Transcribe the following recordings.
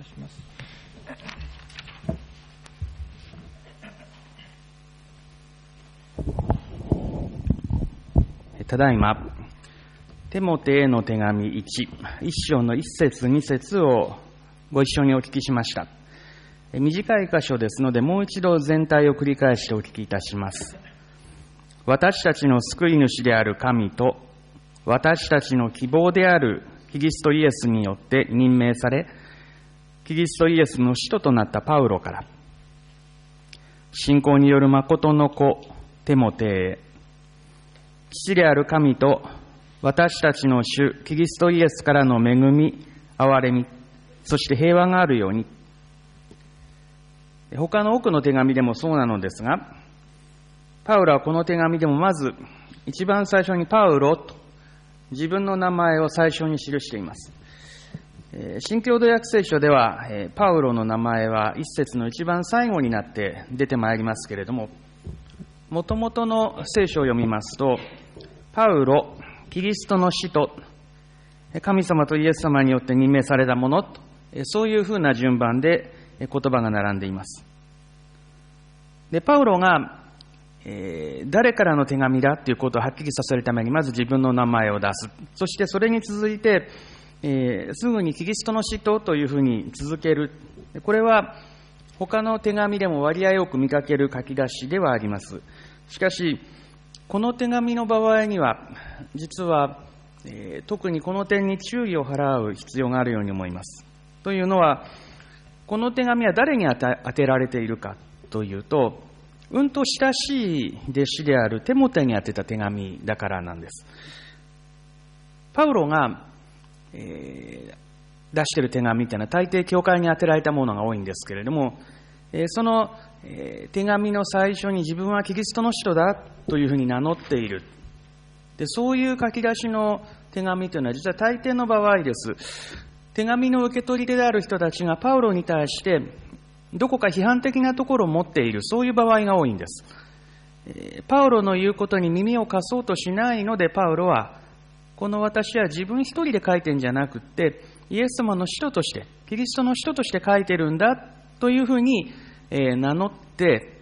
たします。ただいまテモテへの手紙1章の1節2節をご一緒にお聞きしました。短い箇所ですので、もう一度全体を繰り返してお聞きいたします。私たちの救い主である神と、私たちの希望であるキリストイエスによって任命され、キリストイエスの使徒となったパウロから、信仰による誠の子テモテへ、父である神と私たちの主キリストイエスからの恵み、憐れみ、そして平和があるように。他の多くの手紙でもそうなのですが、パウロはこの手紙でもまず一番最初にパウロと自分の名前を最初に記しています。新共同訳聖書ではパウロの名前は一節の一番最後になって出てまいりますけれども、もともとの聖書を読みますと、パウロ、キリストの使徒、神様とイエス様によって任命されたものと、そういうふうな順番で言葉が並んでいます。で、パウロが、誰からの手紙だということをはっきりさせるためにまず自分の名前を出す。そしてそれに続いて、すぐにキリストの使徒というふうに続ける。これは他の手紙でも割合よく見かける書き出しではあります。しかしこの手紙の場合には実は、特にこの点に注意を払う必要があるように思います。というのは、この手紙は誰に当てられているかというと、親しい弟子であるテモテに宛てた手紙だからなんです。パウロが、出している手紙というのは大抵教会に宛てられたものが多いんですけれども、その、手紙の最初に自分はキリストの使徒だというふうに名乗っている。で、そういう書き出しの手紙というのは実は大抵の場合です。手紙の受け取り手である人たちがパウロに対してどこか批判的なところを持っている、そういう場合が多いんです。パウロの言うことに耳を貸そうとしないので、パウロはこの私は自分一人で書いてんじゃなくって、イエス様の使徒として、キリストの使徒として書いてるんだというふうに名乗って、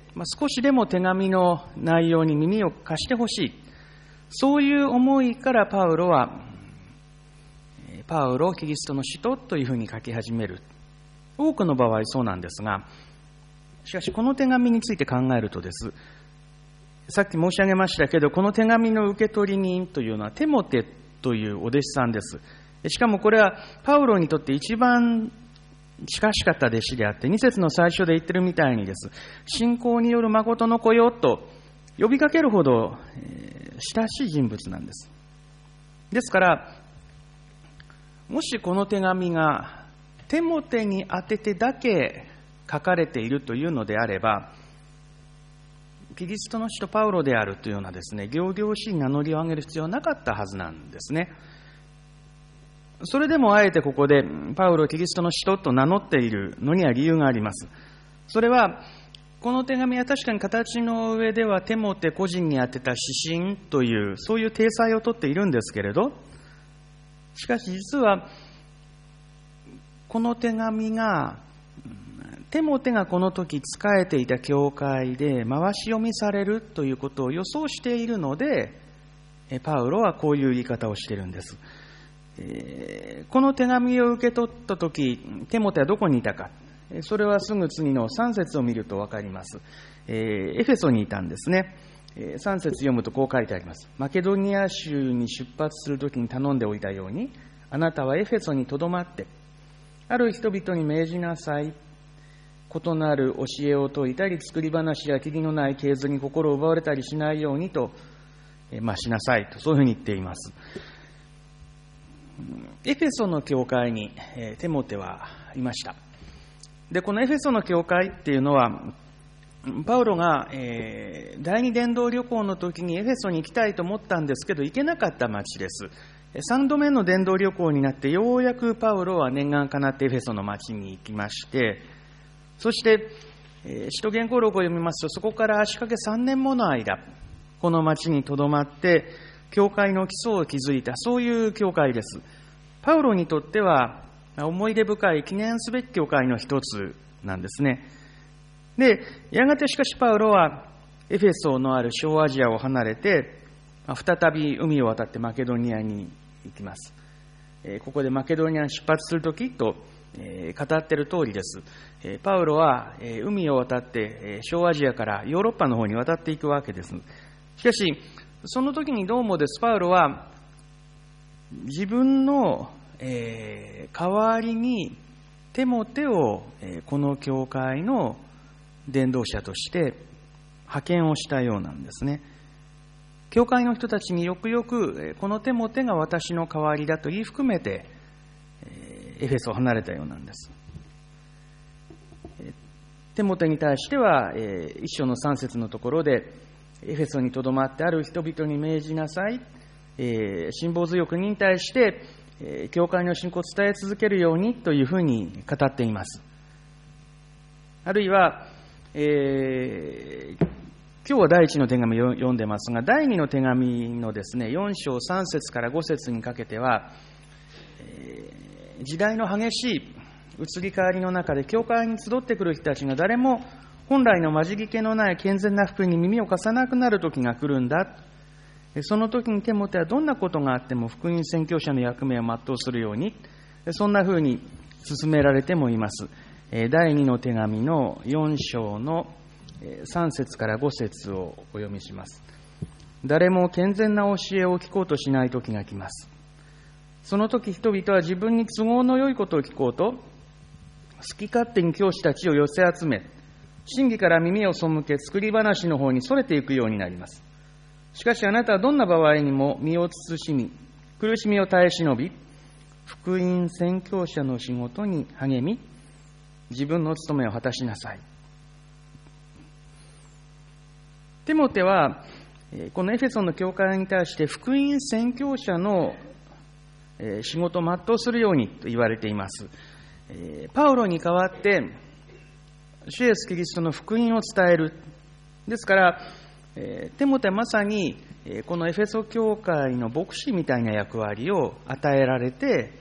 少しでも手紙の内容に耳を貸してほしい、そういう思いからパウロはパウロ、キリストの使徒というふうに書き始める。多くの場合そうなんですが、しかしこの手紙について考えるとです、さっき申し上げましたけど、この手紙の受け取り人というのはテモテというお弟子さんです。しかもこれはパウロにとって一番近しかった弟子であって、2節の最初で言ってるみたいにです、信仰による誠の子よと呼びかけるほど親しい人物なんです。ですから、もしこの手紙がテモテに宛ててだけ書かれているというのであれば、キリストの使徒パウロであるというようなですね、仰々しい名乗りを上げる必要はなかったはずなんですね。それでもあえてここでパウロ、キリストの使徒と名乗っているのには理由があります。それは、この手紙は確かに形の上ではテモテ個人に宛てた指針という、そういう体裁をとっているんですけれど、しかし実はこの手紙がテモテがこの時仕えていた教会で回し読みされるということを予想しているので、パウロはこういう言い方をしているんです。この手紙を受け取った時、テモテはどこにいたか、それはすぐ次の3節を見ると分かります。エフェソにいたんですね。3節読むとこう書いてあります。マケドニア州に出発するときに頼んでおいたように、あなたはエフェソにとどまって、ある人々に命じなさい。異なる教えを説いたり、作り話やきりのない系図に心を奪われたりしないようにと、しなさいと、そういうふうに言っています。エフェソの教会にテモテはいました。で、このエフェソの教会っていうのは、パウロが第二伝道旅行の時にエフェソに行きたいと思ったんですけど行けなかった町です。3度目の伝道旅行になってようやくパウロは念願かなってエフェソの町に行きまして、そして使徒言行録を読みますと、そこから足掛け3年もの間この町にとどまって教会の基礎を築いた、そういう教会です。パウロにとっては思い出深い記念すべき教会の一つなんですね。で、やがてしかしパウロはエフェソのある小アジアを離れて、再び海を渡ってマケドニアに行きます。ここでマケドニアに出発するときと語っている通りです。パウロは海を渡って小アジアからヨーロッパの方に渡っていくわけです。しかし、その時にどうもです、パウロは自分の代わりにテモテをこの教会の伝道者として派遣をしたようなんですね。教会の人たちによくよくこのテモテが私の代わりだと言い含めてエフェソを離れたようなんです。テモテに対しては一章の3節のところで、エフェソにとどまってある人々に命じなさい、辛抱強く忍耐して教会の信仰を伝え続けるようにというふうに語っています。あるいは、今日は第一の手紙を読んでますが、第二の手紙のですね、4章3節から5節にかけては、時代の激しい移り変わりの中で教会に集ってくる人たちが誰も本来の混じり気のない健全な福音に耳を貸さなくなる時が来るんだ。その時にテモテはどんなことがあっても福音宣教者の役目を全うするように、そんなふうに進められてもいます。第二の手紙の4章の3節から5節をお読みします。誰も健全な教えを聞こうとしない時が来ます。その時人々は自分に都合の良いことを聞こうと、好き勝手に教師たちを寄せ集め、真理から耳を背け、作り話の方にそれていくようになります。しかしあなたはどんな場合にも身を慎み、苦しみを耐え忍び、福音宣教者の仕事に励み、自分の務めを果たしなさい。テモテはこのエフェソの教会に対して福音宣教者の仕事を全うするようにと言われています。パウロに代わって主イエスキリストの福音を伝える。ですからテモテはまさにこのエフェソ教会の牧師みたいな役割を与えられて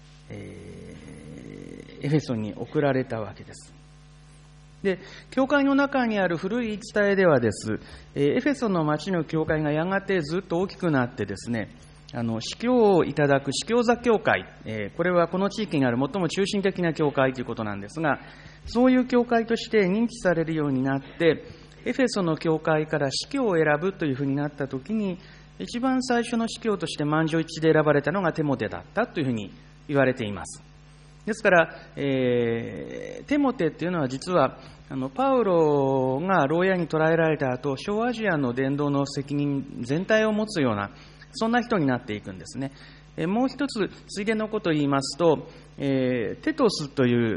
エフェソに送られたわけです。で、教会の中にある古い言い伝えではです、エフェソの町の教会がやがてずっと大きくなってですね、司教をいただく司教座教会、これはこの地域にある最も中心的な教会ということなんですが、そういう教会として認知されるようになって、エフェソの教会から司教を選ぶというふうになったときに、一番最初の司教として満場一致で選ばれたのがテモテだったというふうに言われています。ですから、テモテというのは実はパウロが牢屋に捕らえられた後、小アジアの伝道の責任全体を持つような、そんな人になっていくんですね。もう一つついでのことを言いますと、テトスという、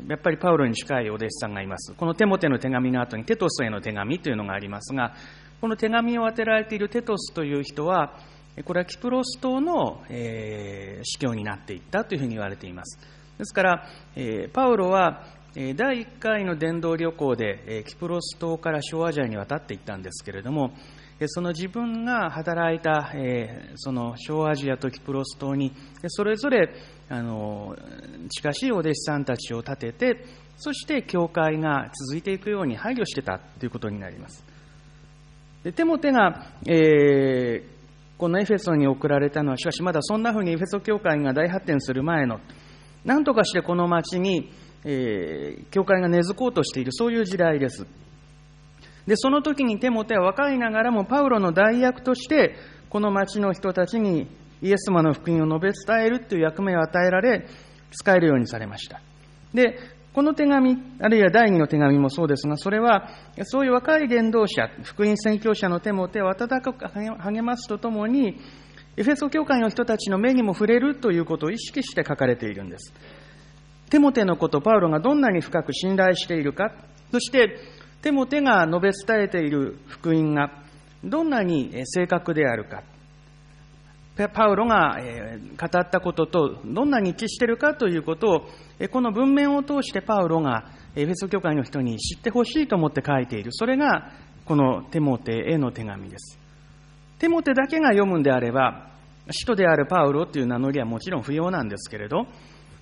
やっぱりパウロに近いお弟子さんがいます。このテモテの手紙の後にテトスへの手紙というのがありますが、この手紙を当てられているテトスという人は、これはキプロス島の、司教になっていったというふうに言われています。ですから、パウロは第1回の伝道旅行でキプロス島から小アジアに渡っていったんですけれども、その自分が働いたその小アジアとキプロス島にそれぞれ近しいお弟子さんたちを立てて、そして教会が続いていくように配慮してたということになります。で、テモテが、このエフェソに送られたのは、しかしまだそんなふうにエフェソ教会が大発展する前の、なんとかしてこの町に、教会が根付こうとしている、そういう時代です。で、その時にテモテは若いながらもパウロの代役としてこの町の人たちにイエス様の福音を述べ伝えるという役目を与えられ、使えるようにされました。で、この手紙、あるいは第二の手紙もそうですが、それはそういう若い伝道者、福音宣教者のテモテを温かく励ますとともに、エフェソ教会の人たちの目にも触れるということを意識して書かれているんです。テモテのことをパウロがどんなに深く信頼しているか、そしてテモテが述べ伝えている福音がどんなに正確であるか、パウロが語ったこととどんなに一致しているかということを、この文面を通してパウロがエフェソ教会の人に知ってほしいと思って書いている。それがこのテモテへの手紙です。テモテだけが読むんであれば、使徒であるパウロという名乗りはもちろん不要なんですけれど、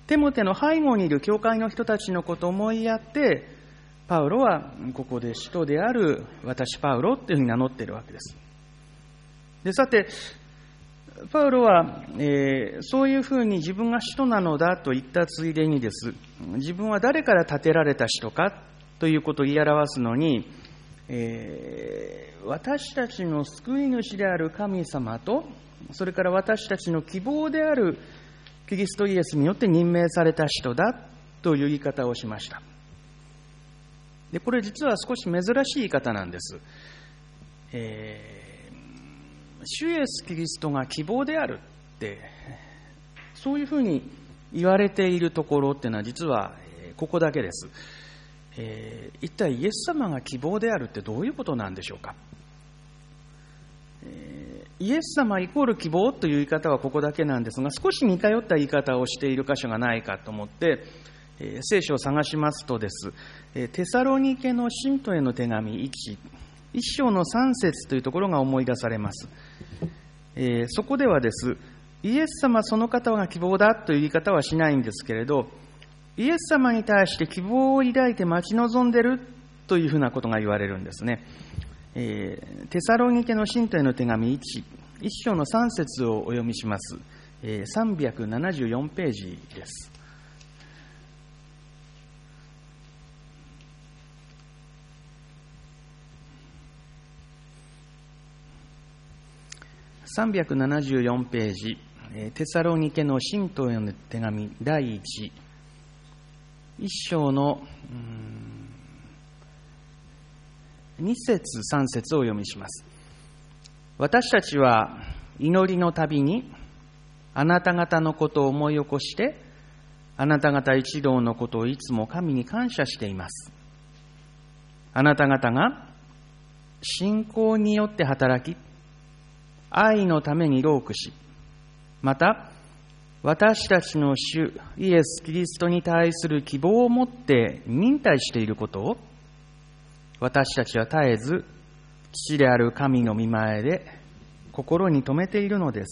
テモテの背後にいる教会の人たちのことを思いやって、パウロはここで使徒である私パウロというふうに名乗っているわけです。で、さて、パウロは、そういうふうに自分が使徒なのだと言ったついでにです、自分は誰から立てられた使徒かということを言い表すのに、私たちの救い主である神様と、それから私たちの希望であるキリストイエスによって任命された使徒だという言い方をしました。で、これ実は少し珍しい言い方なんです。主イエスキリストが希望であるって、そういうふうに言われているところっていうのは実はここだけです。一体イエス様が希望であるってどういうことなんでしょうか。イエス様イコール希望という言い方はここだけなんですが、少し似通った言い方をしている箇所がないかと思って、聖書を探しますとです、テサロニケの信徒への手紙1章の3節というところが思い出されます。そこではです、イエス様その方が希望だという言い方はしないんですけれど、イエス様に対して希望を抱いて待ち望んでいるというふうなことが言われるんですね。テサロニケの信徒への手紙1章の3節をお読みします。374ページです。374ページ、テサロニケの信徒への手紙第1章の2節3節をお読みします。私たちは祈りのたびにあなた方のことを思い起こして、あなた方一同のことをいつも神に感謝しています。あなた方が信仰によって働き、愛のために労苦し、また私たちの主イエス・キリストに対する希望を持って忍耐していることを、私たちは絶えず父である神の御前で心に留めているのです。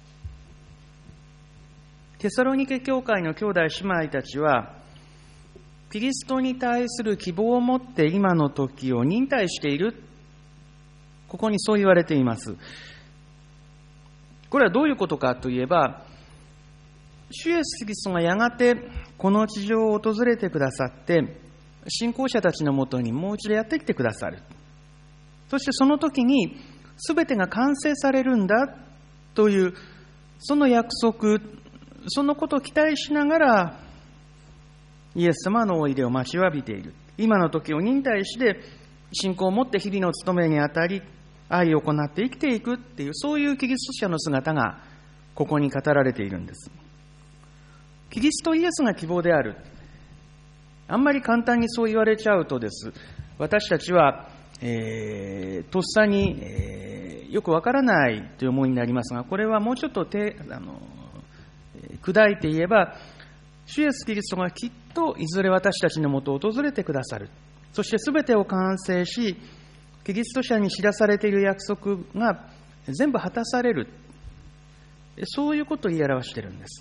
テサロニケ教会の兄弟姉妹たちは、キリストに対する希望を持って今の時を忍耐している。ここにそう言われています。これはどういうことかといえば、主イエスキリストがやがてこの地上を訪れてくださって、信仰者たちのもとにもう一度やってきてくださる。そしてその時に全てが完成されるんだという、その約束、そのことを期待しながら、イエス様のおいでを待ちわびている。今の時を忍耐して、信仰を持って日々の務めにあたり、愛を行って生きていくっていう、そういうキリスト者の姿がここに語られているんです。キリストイエスが希望である。あんまり簡単にそう言われちゃうとです、私たちは、とっさに、よくわからないという思いになりますが、これはもうちょっと砕いて言えば、主イエスキリストがきっといずれ私たちのもとを訪れてくださる。そして全てを完成し、キリスト者に知らされている約束が全部果たされる。そういうことを言い表しているんです。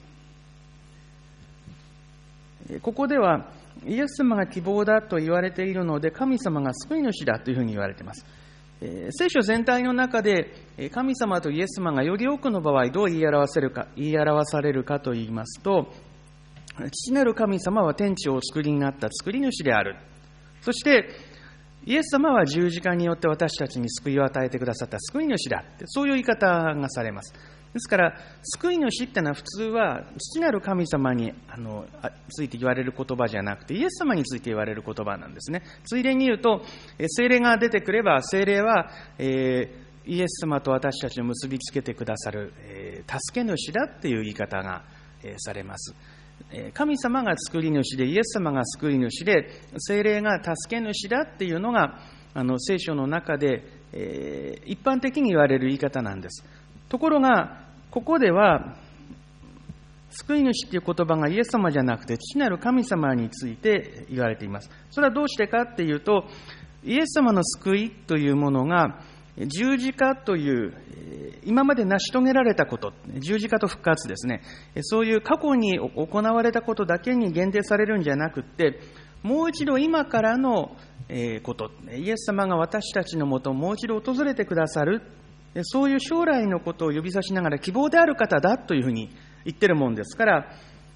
ここではイエス様が希望だと言われているので、神様が救い主だというふうに言われています。聖書全体の中で神様とイエス様がより多くの場合どう言い表されるかと言いますと、父なる神様は天地をお作りになった作り主である。そしてイエス様は十字架によって私たちに救いを与えてくださった救い主だって、そういう言い方がされます。ですから救い主ってのは普通は父なる神様について言われる言葉じゃなくて、イエス様について言われる言葉なんですね。ついでに言うと、聖霊が出てくれば、聖霊は、イエス様と私たちを結びつけてくださる、助け主だっていう言い方が、されます。神様が作り主で、イエス様が救い主で、聖霊が助け主だっていうのが聖書の中で、一般的に言われる言い方なんです。ところがここでは救い主という言葉がイエス様じゃなくて父なる神様について言われています。それはどうしてかっていうと、イエス様の救いというものが十字架という今まで成し遂げられたこと、十字架と復活ですね、そういう過去に行われたことだけに限定されるんじゃなくて、もう一度今からのこと、イエス様が私たちのもともう一度訪れてくださる、そういう将来のことを呼び指しながら希望である方だというふうに言ってるもんですから、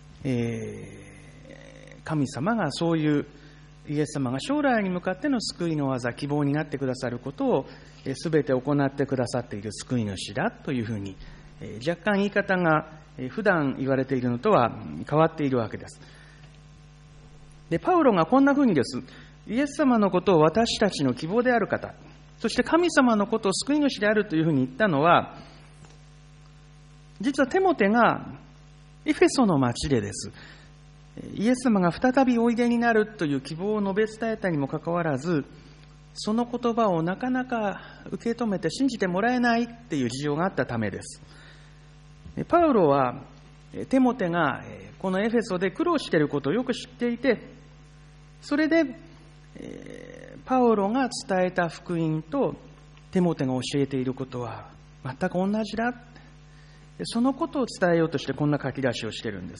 神様がそういうイエス様が将来に向かっての救いの技、希望になってくださることをすべて行ってくださっている救い主だというふうに、若干言い方が普段言われているのとは変わっているわけです。で、パウロがこんなふうにです、イエス様のことを私たちの希望である方、そして神様のことを救い主であるというふうに言ったのは、実はテモテがエフェソの町でです、イエス様が再びおいでになるという希望を述べ伝えたにもかかわらず、その言葉をなかなか受け止めて信じてもらえないっていう事情があったためです。パウロはテモテがこのエフェソで苦労していることをよく知っていて、それでパウロが伝えた福音とテモテが教えていることは全く同じだ、そのことを伝えようとしてこんな書き出しをしているんです。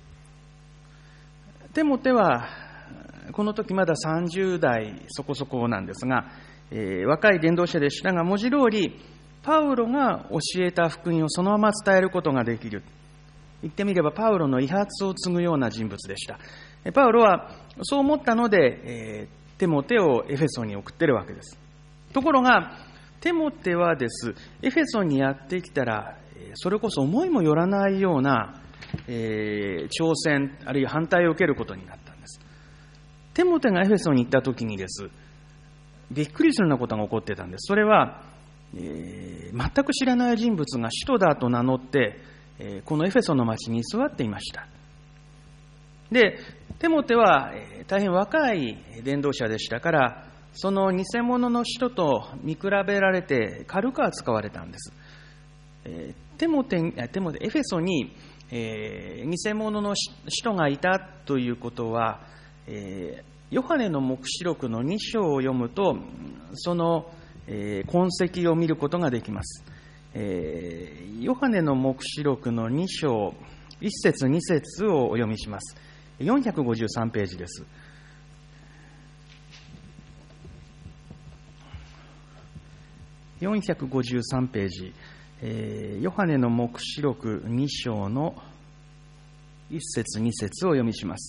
テモテはこの時まだ30代そこそこなんですが、若い伝道者でしたが、文字通りパウロが教えた福音をそのまま伝えることができる、言ってみればパウロの遺髪を継ぐような人物でした。パウロはそう思ったので、テモテをエフェソに送っているわけです。ところがテモテはです、エフェソにやってきたらそれこそ思いもよらないような挑戦あるいは反対を受けることになったんです。テモテがエフェソに行った時にです、びっくりするようなことが起こってたんです。それは、全く知らない人物が使徒だと名乗って、このエフェソの町に居座っていました。で、テモテは大変若い伝道者でしたから、その偽物の使徒と見比べられて軽く扱われたんです。エフェソに偽物の使徒がいたということは、ヨハネの黙示録の2章を読むとその痕跡を見ることができます。ヨハネの黙示録の2章1節2節をお読みします。453ページです。453ページ、ヨハネの黙示録2章の1節2節をお読みします。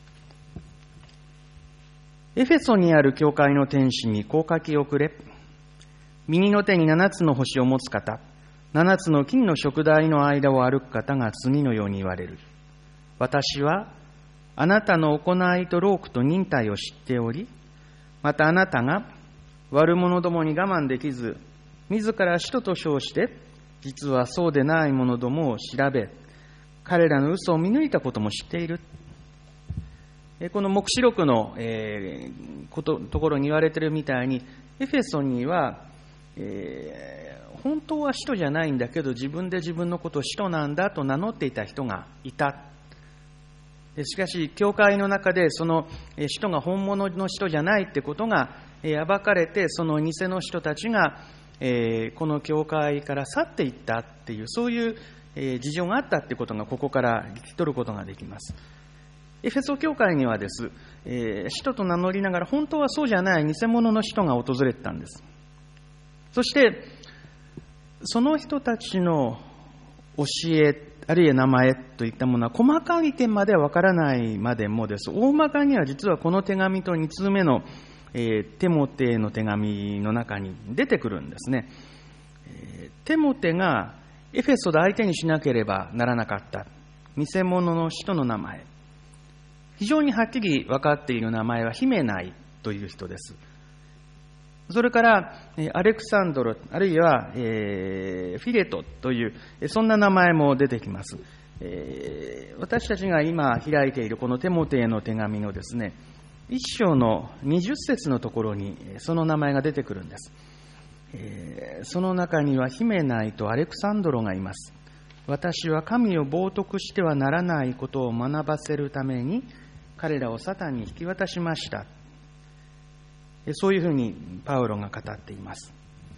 エフェソにある教会の天使にこう書き送れ。右の手に7つの星を持つ方、7つの金の燭台の間を歩く方が次のように言われる。私はあなたの行いと労苦と忍耐を知っており、またあなたが悪者どもに我慢できず、自ら使徒と称して、実はそうでない者どもを調べ、彼らの嘘を見抜いたことも知っている。この黙示録のところに言われているみたいに、エフェソには、本当は使徒じゃないんだけど、自分で自分のことを使徒なんだと名乗っていた人がいた。しかし、教会の中でその使徒が本物の使徒じゃないってことが暴かれて、その偽の使徒たちがこの教会から去っていったっていう、そういう事情があったってことがここから聞き取ることができます。エフェソ教会にはです、使徒と名乗りながら本当はそうじゃない偽物の使徒が訪れてたんです。そしてその人たちの教えあるいは名前といったものは細かい点まではわからないまでもです。大まかには実はこの手紙と2通目のテモテの手紙の中に出てくるんですね。テモテがエフェソで相手にしなければならなかった偽物の使徒の名前、非常にはっきり分かっている名前はヒメナイという人です。それからアレクサンドロあるいはフィレトというそんな名前も出てきます。私たちが今開いているこのテモテへの手紙のですね、1章の20節のところにその名前が出てくるんです。その中にはヒメナイとアレクサンドロがいます。私は神を冒涜してはならないことを学ばせるために彼らをサタンに引き渡しました。そういうふうにパウロが語っています。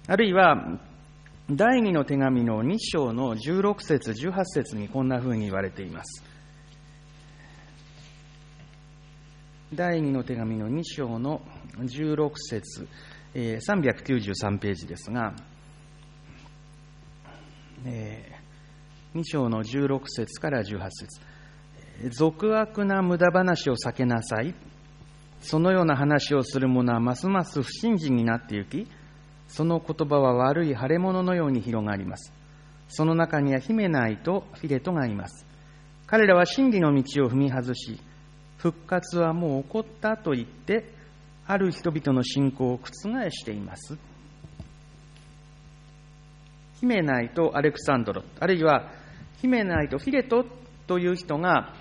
あるいは第二の手紙の2章の16節18節にこんなふうに言われています。第二の手紙の2章の16節、393ページですが、2章の16節から18節、俗悪な無駄話を避けなさい。そのような話をする者はますます不信心になってゆき、その言葉は悪い腫れ物のように広がります。その中にはヒメナイとフィレトがいます。彼らは真理の道を踏み外し、復活はもう起こったと言って、ある人々の信仰を覆しています。ヒメナイとアレクサンドロ、あるいはヒメナイとフィレトという人が、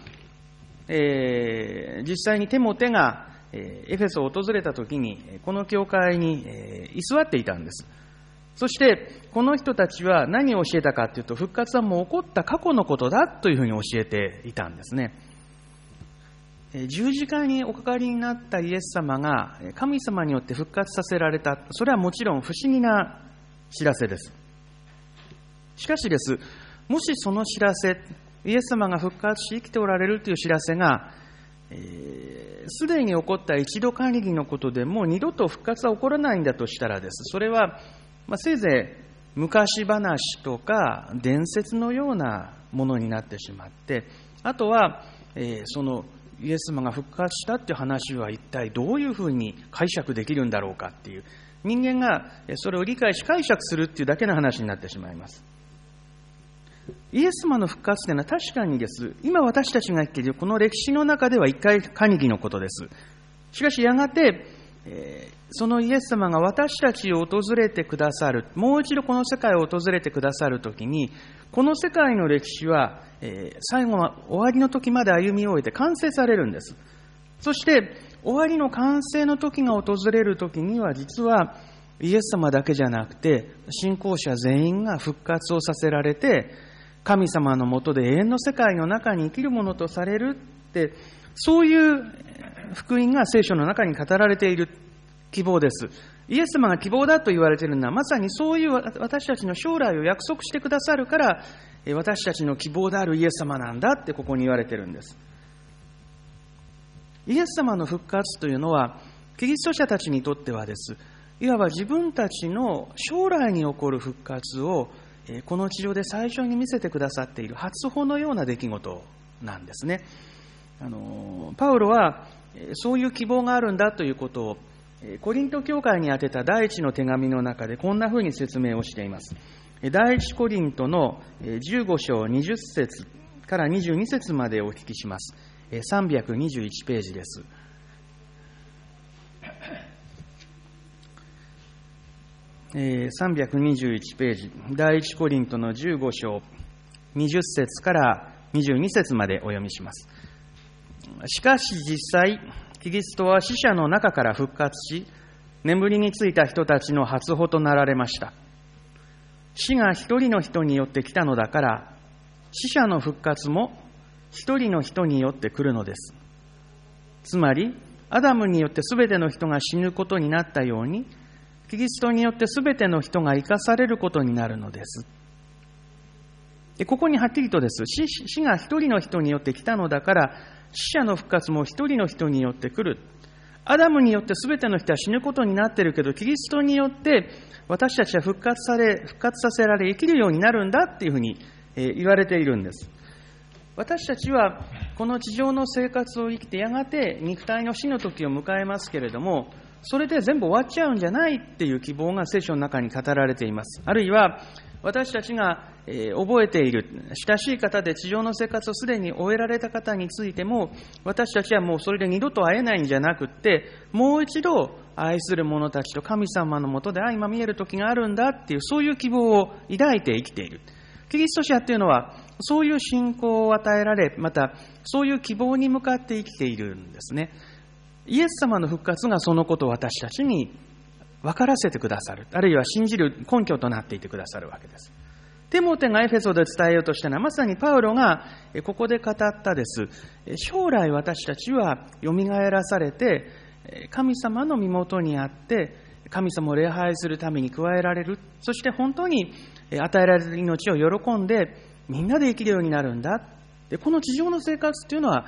実際にテモテがエフェソを訪れたときに、この教会に居座っていたんです。そして、この人たちは何を教えたかというと、復活はもう起こった過去のことだというふうに教えていたんですね。十字架におかかりになったイエス様が神様によって復活させられた。それはもちろん不思議な知らせです。しかしです、もしその知らせ、イエス様が復活し生きておられるという知らせが、すでに起こった一度限りのことでもう二度と復活は起こらないんだとしたらです、それは、せいぜい昔話とか伝説のようなものになってしまって、あとは、そのイエス様が復活したっていう話は一体どういうふうに解釈できるんだろうかっていう、人間がそれを理解し解釈するっていうだけの話になってしまいます。イエス様の復活というのは確かにです、今私たちが生きているこの歴史の中では一回限りのことです。しかしやがて、そのイエス様が私たちを訪れてくださる、もう一度この世界を訪れてくださるときに、この世界の歴史は、最後は終わりの時まで歩み終えて完成されるんです。そして終わりの完成の時が訪れる時には、実はイエス様だけじゃなくて信仰者全員が復活をさせられて、神様の下で永遠の世界の中に生きるものとされるって、そういう福音が聖書の中に語られている希望です。イエス様が希望だと言われているのは、まさにそういう私たちの将来を約束してくださるから、私たちの希望であるイエス様なんだってここに言われているんです。イエス様の復活というのは、キリスト者たちにとってはです、いわば自分たちの将来に起こる復活をこの地上で最初に見せてくださっている初歩のような出来事なんですね。パウロはそういう希望があるんだということをコリント教会に宛てた第一の手紙の中でこんなふうに説明をしています。第一コリントの15章20節から22節までお聞きします。321ページです。321ページ、第一コリントの15章20節から22節までお読みします。しかし実際、キリストは死者の中から復活し、眠りについた人たちの初歩となられました。死が一人の人によって来たのだから、死者の復活も一人の人によって来るのです。つまり、アダムによってすべての人が死ぬことになったように、キリストによってすべての人が生かされることになるのです。ここにはっきりとです、死が一人の人によって来たのだから、死者の復活も一人の人によって来る。アダムによってすべての人は死ぬことになっているけど、キリストによって私たちは復活させられ生きるようになるんだっていうふうに言われているんです。私たちはこの地上の生活を生きて、やがて肉体の死の時を迎えますけれども、それで全部終わっちゃうんじゃないっていう希望が聖書の中に語られています。あるいは私たちが覚えている親しい方で地上の生活をすでに終えられた方についても、私たちはもうそれで二度と会えないんじゃなくって、もう一度愛する者たちと神様のもとで相まみえる時があるんだっていう、そういう希望を抱いて生きている。キリスト者っていうのはそういう信仰を与えられ、またそういう希望に向かって生きているんですね。イエス様の復活がそのことを私たちに分からせてくださる、あるいは信じる根拠となっていてくださるわけです。テモテがエフェソで伝えようとしたのは、まさにパウロがここで語ったです。将来私たちはよみがえらされて、神様の身元にあって神様を礼拝するために加えられる。そして本当に与えられる命を喜んでみんなで生きるようになるんだ。でこの地上の生活というのは、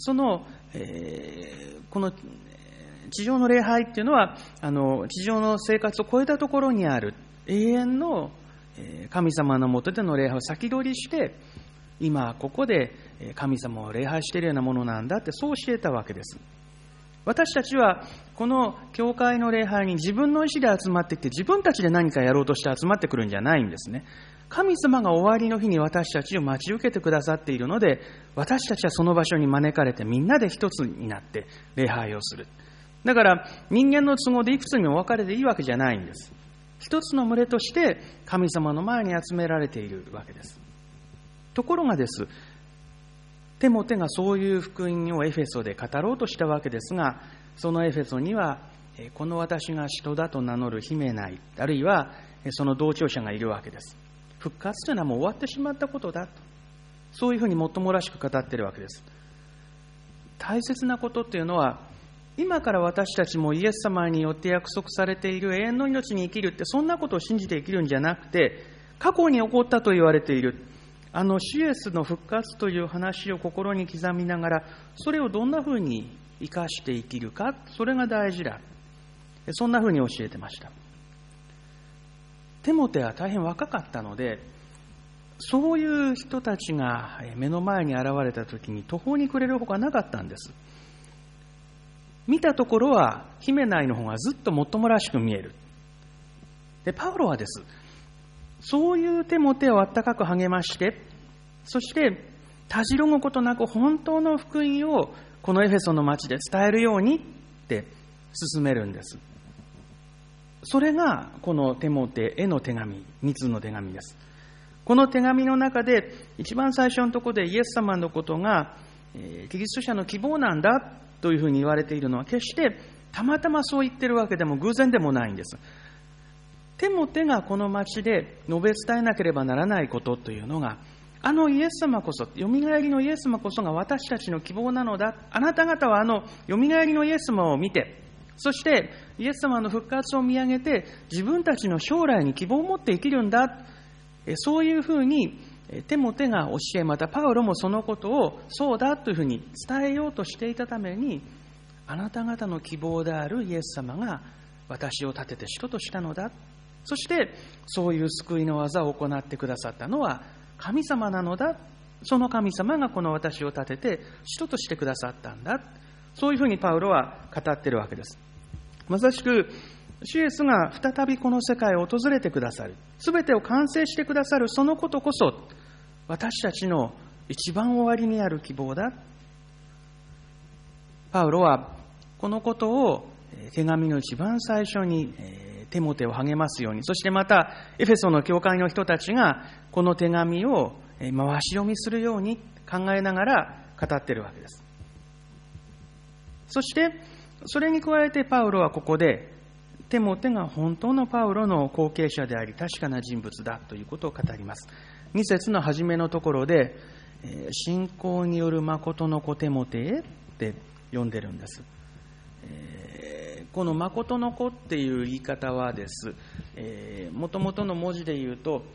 この地上の礼拝っていうのは、地上の生活を超えたところにある永遠の神様のもとでの礼拝を先取りして、今ここで神様を礼拝しているようなものなんだって、そう教えたわけです。私たちはこの教会の礼拝に自分の意思で集まってきて、自分たちで何かやろうとして集まってくるんじゃないんですね。神様が終わりの日に私たちを待ち受けてくださっているので、私たちはその場所に招かれてみんなで一つになって礼拝をする。だから人間の都合でいくつにも分かれていいわけじゃないんです。一つの群れとして神様の前に集められているわけです。ところがです、テモテがそういう福音をエフェソで語ろうとしたわけですが、そのエフェソにはこの私が使徒だと名乗るヒメナイ、あるいはその同調者がいるわけです。復活というのはもう終わってしまったことだと、そういうふうにもっともらしく語っているわけです。大切なことというのは、今から私たちもイエス様によって約束されている永遠の命に生きるって、そんなことを信じて生きるんじゃなくて、過去に起こったと言われている主イエスの復活という話を心に刻みながら、それをどんなふうに生かして生きるか、それが大事だ、そんなふうに教えてました。テモテは大変若かったので、そういう人たちが目の前に現れたときに途方に暮れるほかなかったんです。見たところはヒメナイの方がずっともっともらしく見える。でパウロはです、そういうテモテをあったかく励まして、そしてたじろぐことなく本当の福音をこのエフェソの町で伝えるようにって進めるんです。それがこのテモテへの手紙、2通の手紙です。この手紙の中で一番最初のところでイエス様のことがキリスト者の希望なんだというふうに言われているのは、決してたまたまそう言ってるわけでも偶然でもないんです。テモテがこの町で述べ伝えなければならないことというのが、イエス様こそ、よみがえりのイエス様こそが私たちの希望なのだ。あなた方はよみがえりのイエス様を見て、そしてイエス様の復活を見上げて、自分たちの将来に希望を持って生きるんだ。そういうふうにテモテが教え、またパウロもそのことをそうだというふうに伝えようとしていたために、あなた方の希望であるイエス様が私を立てて使徒としたのだ。そしてそういう救いの技を行ってくださったのは神様なのだ。その神様がこの私を立てて使徒としてくださったんだ。そういうふうにパウロは語っているわけです。まさしく主イエスが再びこの世界を訪れてくださる、すべてを完成してくださる、そのことこそ私たちの一番終わりにある希望だ。パウロはこのことを手紙の一番最初にテモテを励ますように、そしてまたエフェソの教会の人たちがこの手紙を回し読みするように考えながら語っているわけです。そしてそれに加えてパウロはここでテモテが本当のパウロの後継者であり確かな人物だということを語ります。2節の初めのところで信仰による誠の子テモテへって読んでるんです。この誠の子っていう言い方はです、もともとの文字で言うと、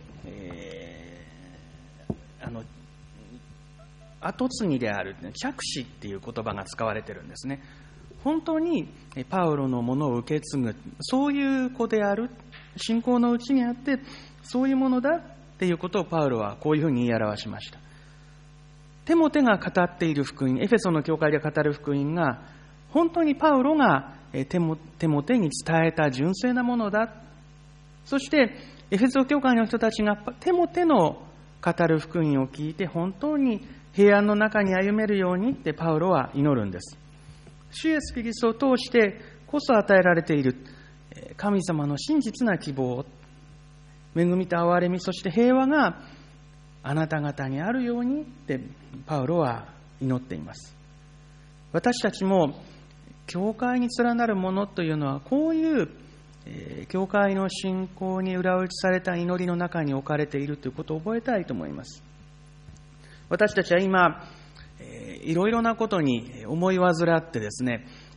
後継ぎである嫡子っていう言葉が使われてるんですね。本当にパウロのものを受け継ぐ、そういう子である、信仰のうちにあってそういうものだっていうことをパウロはこういうふうに言い表しました。テモテが語っている福音、エフェソの教会で語る福音が本当にパウロがテモテに伝えた純正なものだ。そしてエフェソ教会の人たちがテモテの語る福音を聞いて本当に平安の中に歩めるようにってパウロは祈るんです。主イエスキリストを通してこそ与えられている神様の真実な希望、恵みと憐れみ、そして平和があなた方にあるようにってパウロは祈っています。私たちも教会に連なるものというのはこういう教会の信仰に裏打ちされた祈りの中に置かれているということを覚えたいと思います。私たちは今いろいろなことに思い煩ってですね、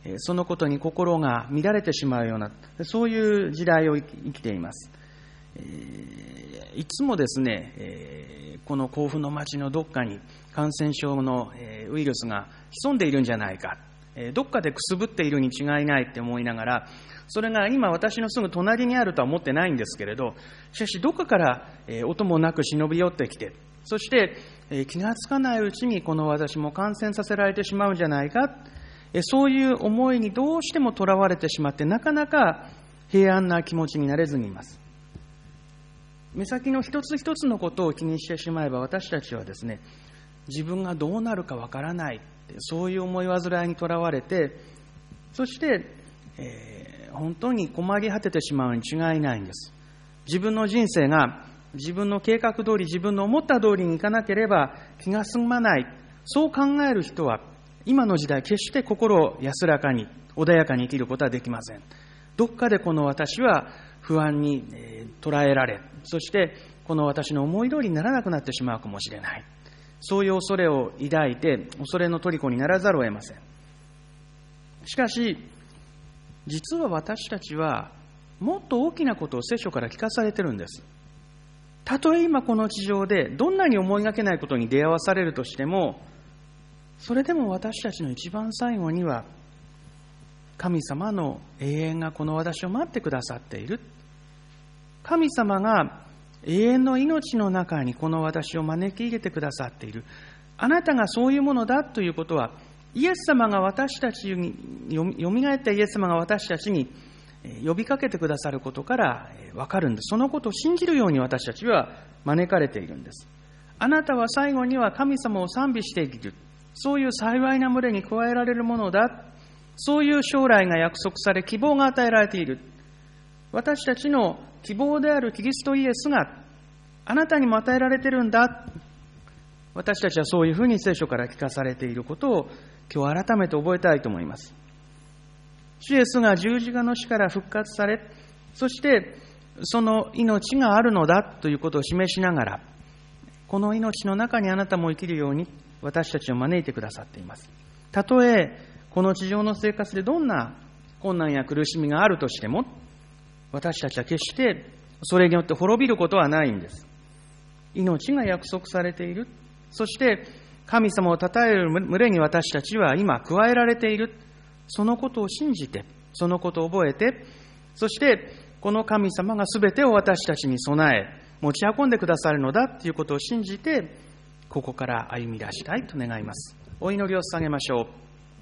そのことに心が乱れてしまうような、そういう時代を生きています。いつもですね、この甲府の町のどっかに感染症のウイルスが潜んでいるんじゃないか、どっかでくすぶっているに違いないって思いながら、それが今私のすぐ隣にあるとは思ってないんですけれど、しかしどっかから音もなく忍び寄ってきて、そして気がつかないうちにこの私も感染させられてしまうんじゃないか、そういう思いにどうしてもとらわれてしまって、なかなか平安な気持ちになれずにいます。目先の一つ一つのことを気にしてしまえば、私たちはですね、自分がどうなるかわからない、そういう思い煩いにとらわれて、そして、本当に困り果ててしまうに違いないんです。自分の人生が自分の計画通り、自分の思った通りにいかなければ気が済まない、そう考える人は今の時代決して心を安らかに穏やかに生きることはできません。どっかでこの私は不安に捉えられ、そしてこの私の思い通りにならなくなってしまうかもしれない、そういう恐れを抱いて恐れの虜にならざるを得ません。しかし実は私たちはもっと大きなことを聖書から聞かされてるんです。たとえ今この地上でどんなに思いがけないことに出会わされるとしても、それでも私たちの一番最後には神様の永遠がこの私を待ってくださっている。神様が永遠の命の中にこの私を招き入れてくださっている。あなたがそういうものだということは、イエス様が私たちに、よみがえったイエス様が私たちに呼びかけてくださることから分かるんです。そのことを信じるように私たちは招かれているんです。あなたは最後には神様を賛美している。そういう幸いな群れに加えられるものだ。そういう将来が約束され、希望が与えられている。私たちの希望であるキリストイエスがあなたにも与えられているんだ。私たちはそういうふうに聖書から聞かされていることを今日改めて覚えたいと思います。主イエスが十字架の死から復活され、そしてその命があるのだということを示しながら、この命の中にあなたも生きるように私たちを招いてくださっています。たとえこの地上の生活でどんな困難や苦しみがあるとしても、私たちは決してそれによって滅びることはないんです。命が約束されている。そして神様を称える群れに私たちは今加えられている。そのことを信じて、そのことを覚えて、そしてこの神様が全てを私たちに備え持ち運んでくださるのだということを信じて、ここから歩み出したいと願います。お祈りを捧げましょう。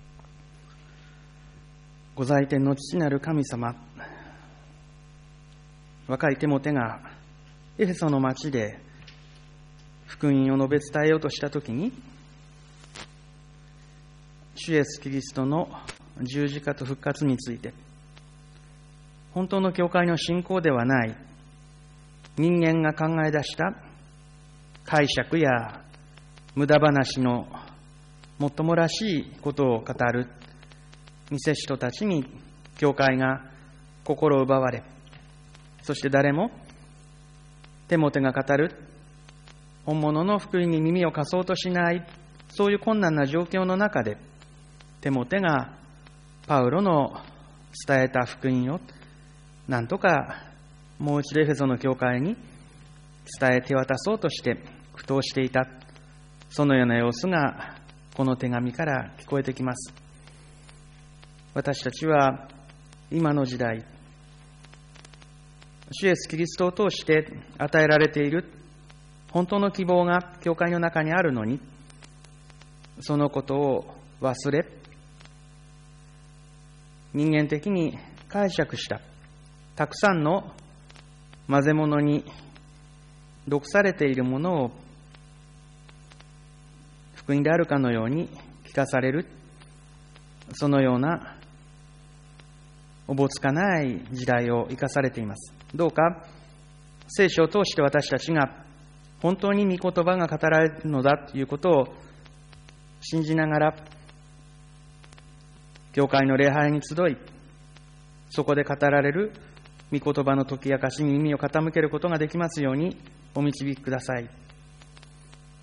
ご在天の父なる神様、若いテモテがエフェソの町で福音を述べ伝えようとしたときに、主イエスキリストの十字架と復活について、本当の教会の信仰ではない人間が考え出した解釈や無駄話のもっともらしいことを語る偽使徒たちに教会が心を奪われ、そして誰もテモテが語る本物の福音に耳を貸そうとしない、そういう困難な状況の中でテモテがパウロの伝えた福音をなんとかもう一度エフェソの教会に伝え手渡そうとして苦闘していた、そのような様子がこの手紙から聞こえてきます。私たちは今の時代、主イエスキリストを通して与えられている本当の希望が教会の中にあるのに、そのことを忘れ、人間的に解釈したたくさんの混ぜ物に毒されているものを福音であるかのように聞かされる、そのようなおぼつかない時代を生かされています。どうか聖書を通して私たちが本当に御言葉が語られるのだということを信じながら、教会の礼拝に集い、そこで語られる御言葉の解き明かしに耳を傾けることができますようにお導きください。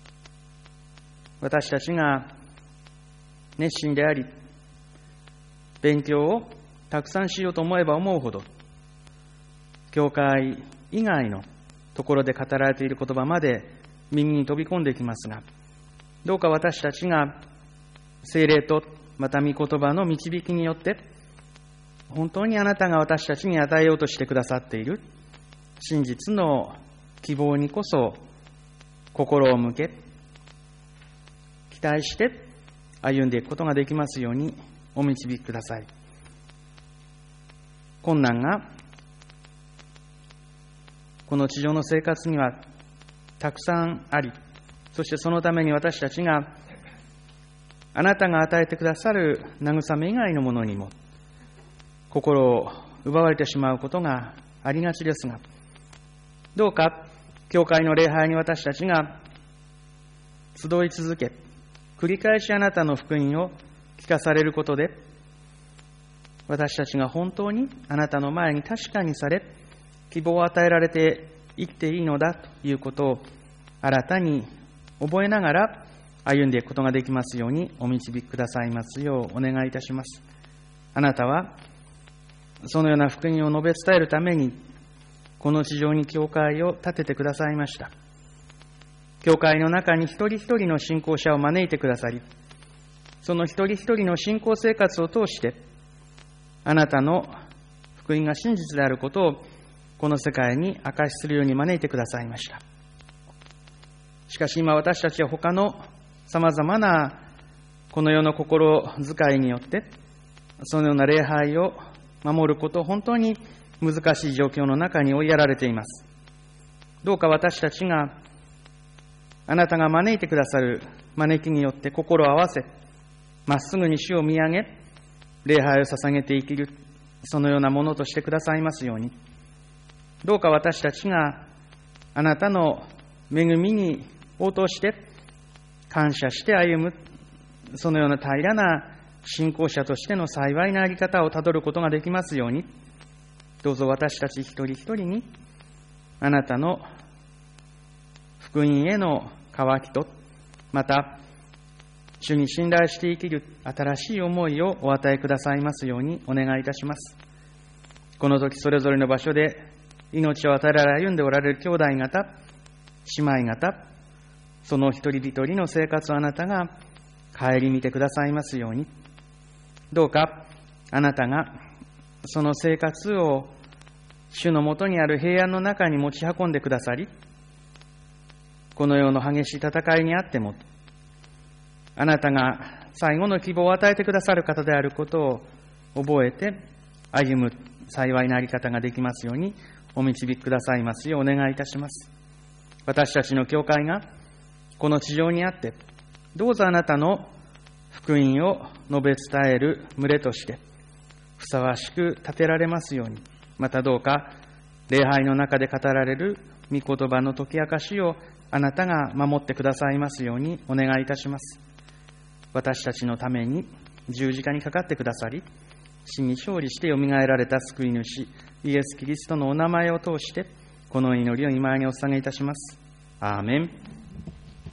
私たちが熱心であり、 勉強をたくさんしようと思えば思うほど、教会以外のところで語られている言葉まで耳に飛び込んできますが、どうか私たちが聖霊とまた御言葉の導きによって、本当にあなたが私たちに与えようとしてくださっている真実の希望にこそ心を向け、期待して歩んでいくことができますようにお導きください。困難がこの地上の生活にはたくさんあり、そしてそのために私たちがあなたが与えてくださる慰め以外のものにも心を奪われてしまうことがありがちですが、どうか教会の礼拝に私たちが集い続け、繰り返しあなたの福音を聞かされることで、私たちが本当にあなたの前に確かにされ、希望を与えられていっていいのだということを新たに覚えながら歩んでいくことができますようにお導きくださいますようお願いいたします。あなたはそのような福音を述べ伝えるためにこの地上に教会を建ててくださいました。教会の中に一人一人の信仰者を招いてくださり、その一人一人の信仰生活を通してあなたの福音が真実であることをこの世界に証しするように招いてくださいました。しかし今私たちは他のさまざまなこの世の心遣いによってそのような礼拝を守ることを本当に難しい状況の中に追いやられています。どうか私たちがあなたが招いてくださる招きによって心を合わせ、まっすぐに主を見上げ礼拝を捧げて生きる、そのようなものとしてくださいますように。どうか私たちがあなたの恵みに応答して感謝して歩む、そのような平らな信仰者としての幸いなあり方をたどることができますように、どうぞ私たち一人一人にあなたの福音への渇きと、また主に信頼して生きる新しい思いをお与えくださいますようにお願いいたします。この時それぞれの場所で命を与えられ歩んでおられる兄弟方、姉妹方、その一人一人の生活をあなたが顧みてくださいますように。どうかあなたがその生活を主のもとにある平安の中に持ち運んでくださり、この世の激しい戦いにあってもあなたが最後の希望を与えてくださる方であることを覚えて歩む幸いなあり方ができますようにお導きくださいますようお願いいたします。私たちの教会がこの地上にあって、どうぞあなたの福音を述べ伝える群れとしてふさわしく立てられますように、またどうか礼拝の中で語られる御言葉の解き明かしをあなたが守ってくださいますようにお願いいたします。私たちのために十字架にかかってくださり、死に勝利してよみがえられた救い主イエス・キリストのお名前を通してこの祈りを御前にお捧げいたします。アーメン。